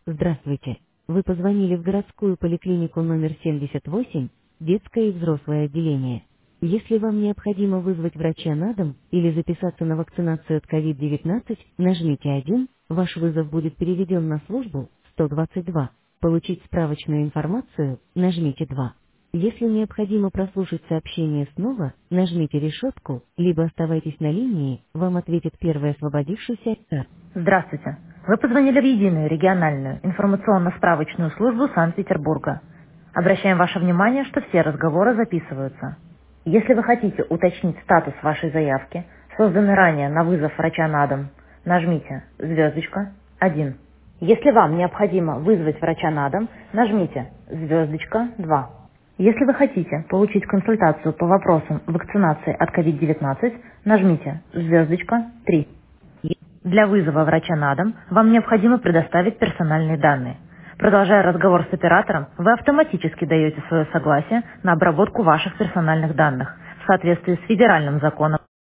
Здравствуйте. Вы позвонили в городскую поликлинику номер 78, детское и взрослое отделение. Если вам необходимо вызвать врача на дом или записаться на вакцинацию от COVID-19, нажмите 1, ваш вызов будет переведен на службу 122. Получить справочную информацию, нажмите 2. Если необходимо прослушать сообщение снова, нажмите решетку, либо оставайтесь на линии, вам ответит первый освободившийся. Здравствуйте. Вы позвонили в единую региональную информационно-справочную службу Санкт-Петербурга. Обращаем ваше внимание, что все разговоры записываются. Если вы хотите уточнить статус вашей заявки, созданной ранее на вызов врача на дом, нажмите звездочка 1. Если вам необходимо вызвать врача на дом, нажмите звездочка 2. Если вы хотите получить консультацию по вопросам вакцинации от COVID-19, нажмите звездочка 3. Для вызова врача на дом вам необходимо предоставить персональные данные. Продолжая разговор с оператором, вы автоматически даете свое согласие на обработку ваших персональных данных в соответствии с федеральным законом